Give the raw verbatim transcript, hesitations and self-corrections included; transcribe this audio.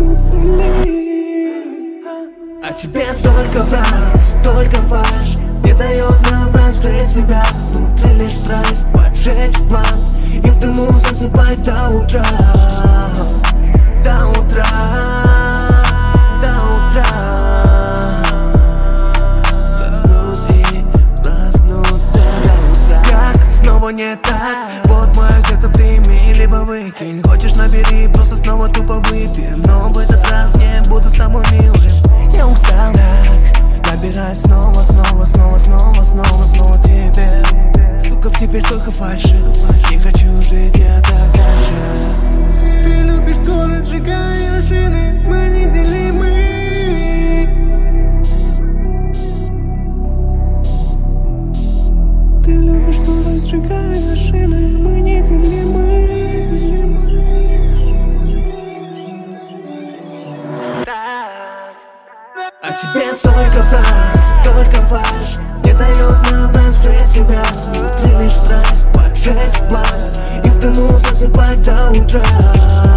А тебе столько фраз, только фальшь не дает нам раскрыть себя. Внутри лишь страсть, поджечь план и в дыму засыпать до утра. До утра, до утра. Заснуть и проснуться до утра. Как снова не так? Вот мое сердце прими, либо выкинь. Хочешь набери, просто снова тупо выпьем. Но в этот раз не буду с тобой милым. Я устал так набирать снова, снова, снова, снова, снова, снова тебе. Сука, в тебе столько фальши, не хочу жить я так дальше. Ты любишь город, сжигая шины, мы неделимы. Ты любишь город, сжигая шины, мы неделимы. А тебе столько фраз, только фальшь не дает нам раскрыть себя. Внутри лишь страсть, поджечь план и в дыму засыпать до утра.